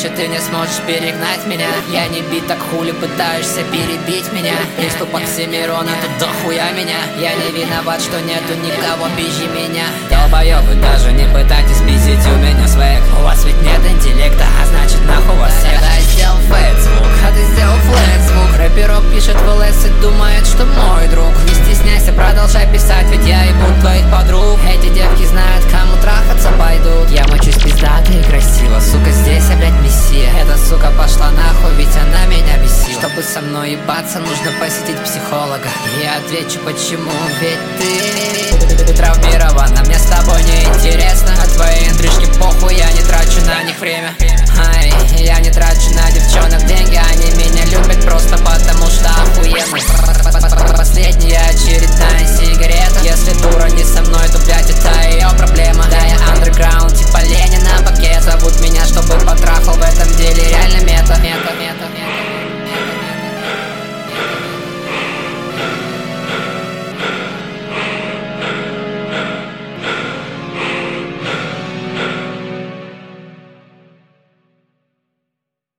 значит ты не сможешь перегнать меня. Я не бит, так хули пытаешься перебить меня. Приступ Оксимирона, тут дохуя меня. Я не виноват, что нету никого пизже меня. Долбоёбы, даже не пытайтесь пиздить у меня свек. У вас ведь нет интеллекта, а значит нахуй вас всех. Я сделал фэт-звук, а ты сделал флэт-звук. Рэперок пишет в ЛС и думает, что мой друг. Не стесняйся, продолжай писать, ведь я ебу твоих подруг. Эти девки знают, кому трахаться пойдут. Я мочусь пиздато и красиво, сука, здесь я, блядь, мессия. Эта сука пошла нахуй, ведь она меня бесила. Чтобы со мной ебаться, нужно посетить психолога. Я отвечу почему, ведь ты травмирована, мне с тобой не интересно. А твои интрижки похуй, я не трачу на них время. Ай, я не трачу на девчонок деньги, они меня любят просто потому что охуенно.